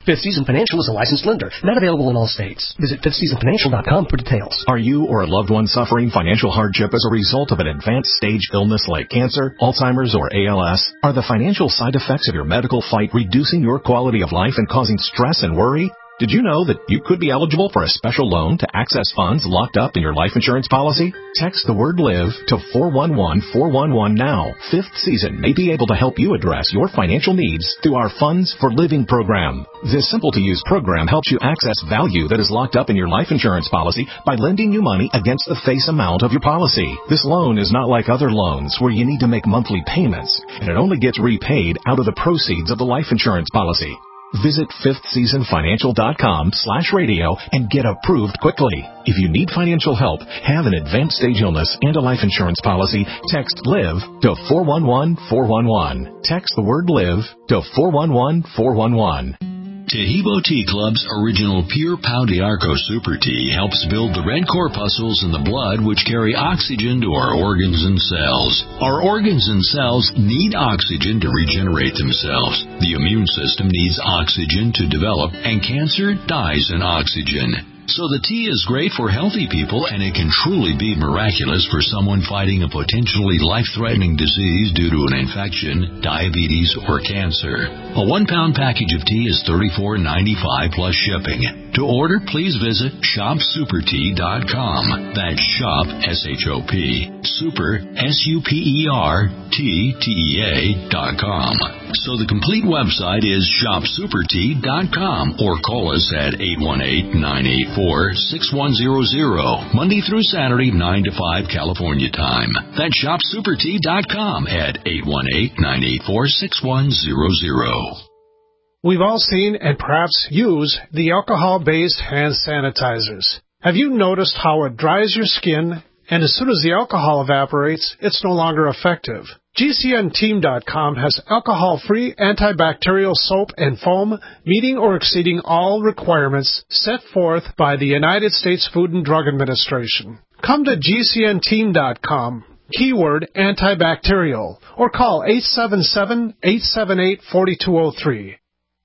Fifth Season Financial is a licensed lender, not available in all states. Visit fifth season financial dot com for details. Are you or a loved one suffering financial hardship as a result of an advanced stage illness like cancer, Alzheimer's, or A L S? Are the financial side effects of your medical fight reducing your quality of life and causing stress and worry? Did you know that you could be eligible for a special loan to access funds locked up in your life insurance policy? Text the word LIVE to four one one four one one now. Fifth Season may be able to help you address your financial needs through our Funds for Living program. This simple-to-use program helps you access value that is locked up in your life insurance policy by lending you money against the face amount of your policy. This loan is not like other loans where you need to make monthly payments, and it only gets repaid out of the proceeds of the life insurance policy. Visit fifth season financial dot com slash radio and get approved quickly. If you need financial help, have an advanced stage illness, and a life insurance policy, text LIVE to four one one four one one. Text the word LIVE to four one one four one one. Tahibo Tea Club's original Pure Pau d'Arco Super Tea helps build the red corpuscles in the blood which carry oxygen to our organs and cells. Our organs and cells need oxygen to regenerate themselves. The immune system needs oxygen to develop, and cancer dies in oxygen. So the tea is great for healthy people, and it can truly be miraculous for someone fighting a potentially life-threatening disease due to an infection, diabetes, or cancer. A one-pound package of tea is thirty-four ninety-five plus shipping. To order, please visit shop super tea dot com. That's shop, S H O P, super, S U P E R, T, T E A, dot com. So the complete website is shop super tea dot com, or call us at eight one eight, nine eight four, six one zero zero, Monday through Saturday, nine to five California time. That's shop super tea dot com at eight one eight, nine eight four, six one zero zero. We've all seen and perhaps use the alcohol-based hand sanitizers. Have you noticed how it dries your skin, and as soon as the alcohol evaporates, it's no longer effective? G C N team dot com has alcohol-free antibacterial soap and foam meeting or exceeding all requirements set forth by the United States Food and Drug Administration. Come to G C N team dot com, keyword antibacterial, or call eight seven seven, eight seven eight, four two zero three.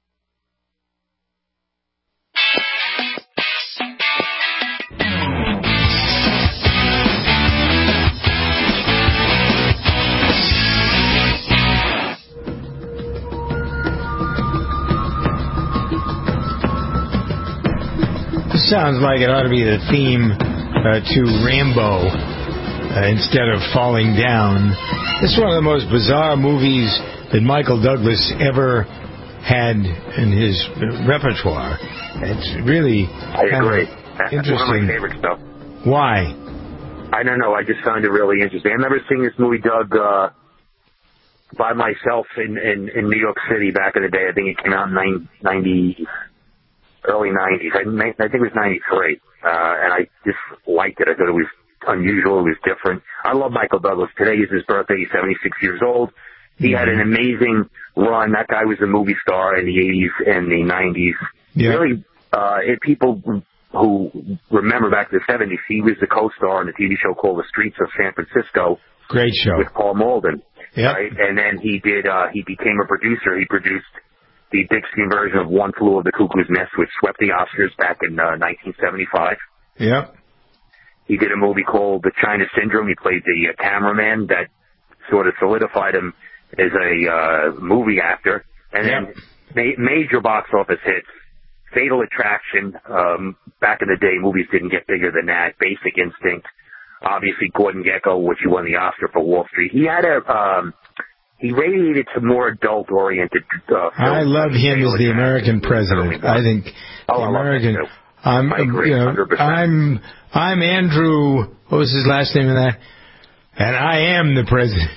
Sounds like it ought to be the theme uh, to Rambo uh, instead of Falling Down. It's one of the most bizarre movies that Michael Douglas ever had in his repertoire. It's really I agree. That's interesting. one of my favorite stuff. Why? I don't know. I just found it really interesting. I remember seeing this movie, Doug, uh, by myself in, in, in New York City back in the day. I think it came out in ninety early nineties. I, I think it was ninety-three. Uh, and I just liked it. I thought it was unusual. It was different. I love Michael Douglas. Today is his birthday. He's seventy-six years old. He mm-hmm. had an amazing run. That guy was a movie star in the eighties and the nineties. Yeah. Really, uh, if people who remember back to the seventies, he was the co-star in a T V show called The Streets of San Francisco. Great show. With Paul Malden. Yep. Right? And then he did, uh, he became a producer. He produced the big screen version of One Flew Over the Cuckoo's Nest, which swept the Oscars back in uh, nineteen seventy-five. Yep. He did a movie called The China Syndrome. He played the uh, cameraman that sort of solidified him as a uh, movie actor. And yep. then ma- major box office hits. Fatal Attraction. Um, back in the day, movies didn't get bigger than that. Basic Instinct. Obviously, Gordon Gekko, which he won the Oscar for Wall Street. He had a... Um, He radiated to more adult-oriented uh, films. I love him as the American president. I think oh, the I American. Love I'm, I agree, you know, one hundred percent. I'm, I'm Andrew. What was his last name in that? And I am the president.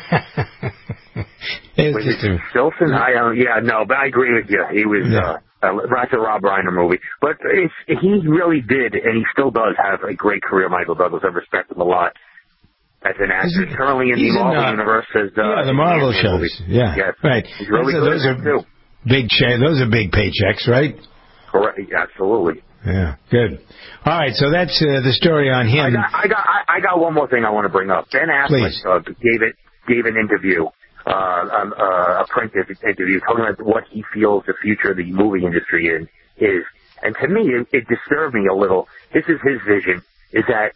Was it Stilson? I don't. Yeah, no, but I agree with you. He was. Yeah. Uh, uh, that's a Rob Reiner movie, but it's, he really did, and he still does have a great career. Michael Douglas, I respect him a lot. As an actor, he's, currently in the Marvel in, uh, universe, as uh, yeah, the Marvel shows, movies. yeah, yes. right. He's really those, good are, too. Big cha- those are big paychecks, right? Correct, absolutely. Yeah, good. All right, so that's uh, the story on him. I got, I got, I got one more thing I want to bring up. Ben Affleck uh, gave it, gave an interview uh, um, uh, a print interview talking about what he feels the future of the movie industry is. is. And to me, it, it disturbed me a little. This is his vision, is that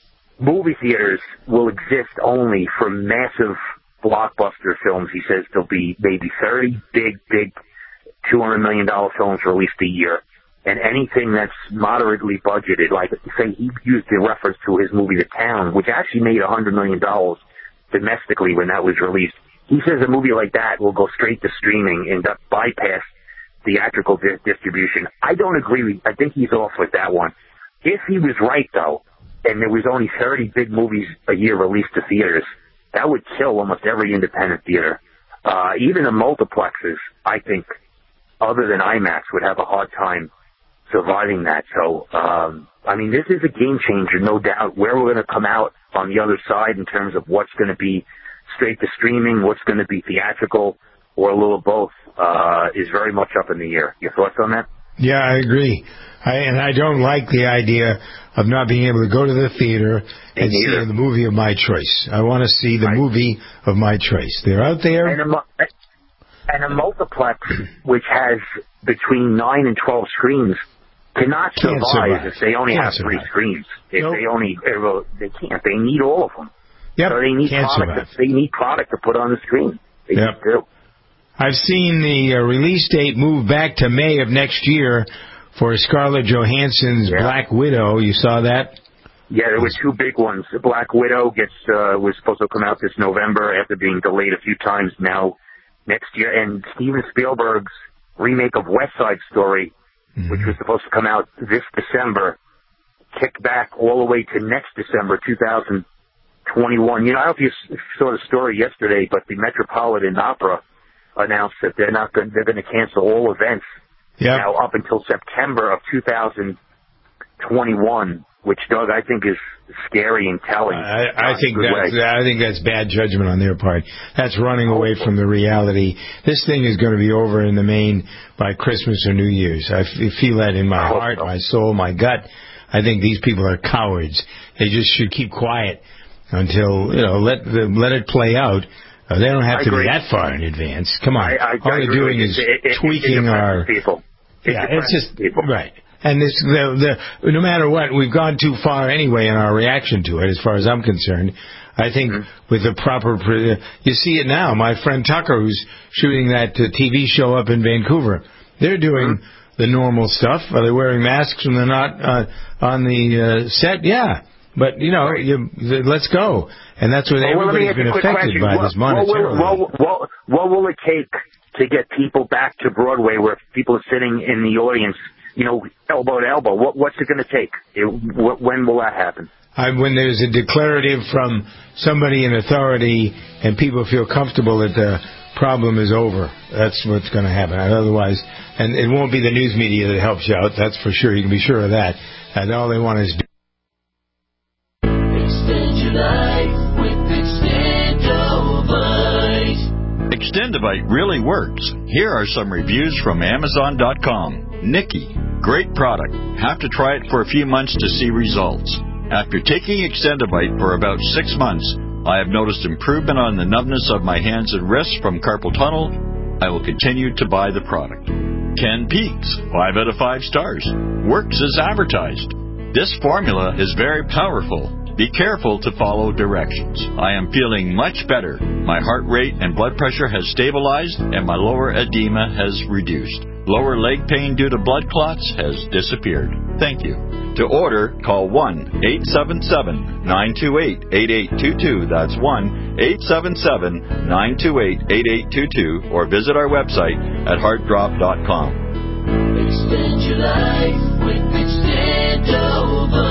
movie theaters will exist only for massive blockbuster films. He says there'll be maybe thirty big, big two hundred million dollars films released a year. And anything that's moderately budgeted, like say he used the reference to his movie The Town, which actually made one hundred million dollars domestically when that was released. He says a movie like that will go straight to streaming and bypass theatrical di- distribution. I don't agree. I think he's off with that one. If he was right, though, and there was only thirty big movies a year released to theaters, that would kill almost every independent theater. Uh, even the multiplexes, I think, other than IMAX, would have a hard time surviving that. So, um, I mean, this is a game changer, no doubt. Where we're going to come out on the other side in terms of what's going to be straight to streaming, what's going to be theatrical, or a little of both, uh, is very much up in the air. Your thoughts on that? Yeah, I agree. I, and I don't like the idea of not being able to go to the theater and see the movie of my choice. I want to see the right. movie of my choice. They're out there. And a, and a multiplex, which has between nine and twelve screens, cannot survive, survive. if they only can't have three survive. screens. If nope. they only, they can't. They need all of them. Yep. So they need can't product. To, they need product to put on the screen. They yep. do. I've seen the uh, release date move back to May of next year for Scarlett Johansson's yeah. Black Widow. You saw that? Yeah, there were two big ones. The Black Widow gets uh, was supposed to come out this November after being delayed a few times. Now next year, and Steven Spielberg's remake of West Side Story, mm-hmm. which was supposed to come out this December, kicked back all the way to next December, two thousand twenty-one. You know, I don't know if you saw the story yesterday, but the Metropolitan Opera announced that they're not going, they're going to cancel all events yep. now up until September of two thousand twenty-one, which, Doug, I think is scary and telling. I, I think that's way. I think that's bad judgment on their part. That's running away from the reality. This thing is going to be over in the main by Christmas or New Year's. I f- feel that in my heart, so. my soul, my gut. I think these people are cowards. They just should keep quiet until, you know, let the, let it play out. Uh, they don't have I to agree. be that far in advance. Come on. I, I, All they're doing is it, it, tweaking it, it our... people. It yeah, it's just... People. Right. And this, the, the, no matter what, we've gone too far anyway in our reaction to it, as far as I'm concerned. I think mm-hmm. with the proper... You see it now. My friend Tucker, who's shooting that uh, T V show up in Vancouver, they're doing mm-hmm. the normal stuff. Are they wearing masks when they're not uh, on the uh, set? Yeah. But, you know, right. you, let's go. And that's what well, everybody's been affected by what, this monetarily. What, what, what, what will it take to get people back to Broadway where people are sitting in the audience, you know, elbow to elbow? What, what's it going to take? It, what, when will that happen? I, when there's a declarative from somebody in authority and people feel comfortable that the problem is over, that's what's going to happen. Otherwise, and it won't be the news media that helps you out, that's for sure. You can be sure of that. And all they want is... Extendivite really works. Here are some reviews from Amazon dot com. Nikki, great product. Have to try it for a few months to see results. After taking Extendivite for about six months, I have noticed improvement on the numbness of my hands and wrists from carpal tunnel. I will continue to buy the product. Ken Peaks, five out of five stars. Works as advertised. This formula is very powerful. Be careful to follow directions. I am feeling much better. My heart rate and blood pressure has stabilized, and my lower edema has reduced. Lower leg pain due to blood clots has disappeared. Thank you. To order, call one eight seven seven, nine two eight, eight eight two two. That's one eight seven seven, nine two eight, eight eight two two, or visit our website at heart drop dot com. Extend your life with Extendovite.